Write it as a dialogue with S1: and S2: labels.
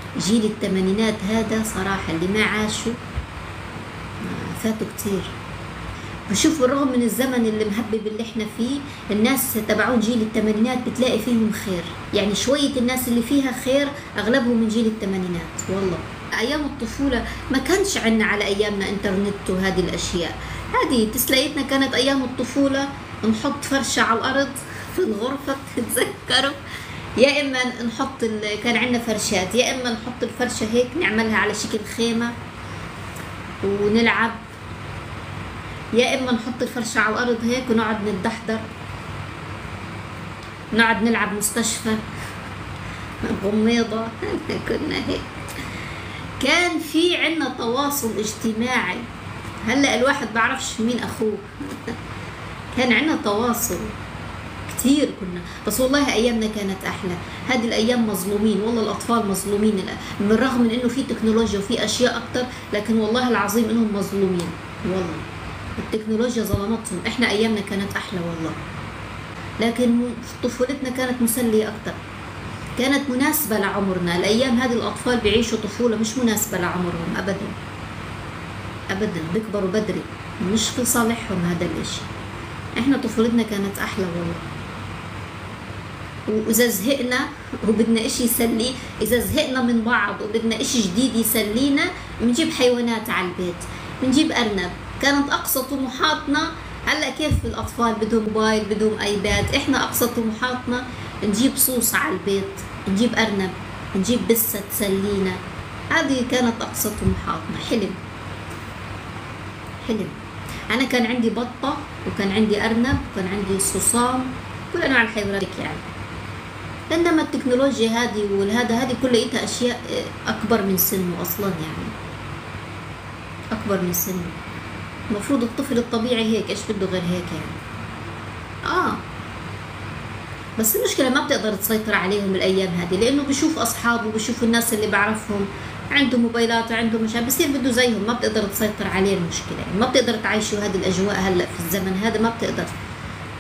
S1: جيل الثمانينات هذا صراحة اللي ما عاشوا فاتوا كتير. بشوف بالرغم من الزمن اللي مهبب اللي احنا فيه، الناس تبعون جيل الثمانينات بتلاقي فيهم خير، يعني شوية الناس اللي فيها خير اغلبهم من جيل الثمانينات. والله ايام الطفولة ما كانش عنا على ايامنا انترنت وهذه الاشياء، هذه تسليتنا كانت ايام الطفولة. نحط فرشة على الارض في الغرفة تتذكروا، يا اما نحط كان عندنا فرشات، يا اما نحط الفرشة هيك نعملها على شكل خيمة ونلعب، يا اما نحط الفرشة على الارض هيك ونقعد نتدحضر، نقعد نلعب مستشفى غميضة. كنا هيك، كان في عنا تواصل اجتماعي. هلا الواحد بعرفش مين اخوه. كان عنا تواصل كتير كنا، بس والله ايامنا كانت احلى. هذه الايام مظلومين والله، الاطفال مظلومين، بالرغم من انه في تكنولوجيا وفي اشياء اكتر، لكن والله العظيم انهم مظلومين. والله التكنولوجيا ظلمتهم. احنا ايامنا كانت احلى والله، لكن طفولتنا كانت مسلية اكتر، كانت مناسبة لعمرنا. الايام هذه الاطفال بيعيشوا طفولة مش مناسبة لعمرهم ابدا ابدا، بيكبروا بدري، مش في صالحهم هذا الاشي. احنا طفولتنا كانت احلى والله. واذا زهقنا وبدنا اشي يسلي، اذا زهقنا من بعض وبدنا اشي جديد يسلينا، بنجيب حيوانات على البيت، بنجيب ارنب. كانت اقصى طموحاتنا، هلا كيف الاطفال بدهم موبايل بدهم ايباد، احنا اقصى طموحاتنا نجيب صوص على البيت، نجيب ارنب، نجيب بسة تسلينا. هذه كانت اقصى طموحاتنا. حلم حلم. انا كان عندي بطة وكان عندي ارنب وكان عندي صصام، كل انواع الحيوانات يعني. انما التكنولوجيا هذه هذه كلها اشياء اكبر من سنه اصلا، يعني اكبر من سنه. المفروض الطفل الطبيعي هيك، ايش بده غير هيك يعني؟ بس المشكلة ما بتقدر تسيطر عليهم الايام هذه، لانه بشوف اصحابه بشوف الناس اللي بعرفهم عندهم موبايلات وعندهم مشان، بصير بده زيهم، ما بتقدر تسيطر عليه المشكلة يعني. ما بتقدر تعيشوا هذه الاجواء هلا في الزمن هذا، ما بتقدر.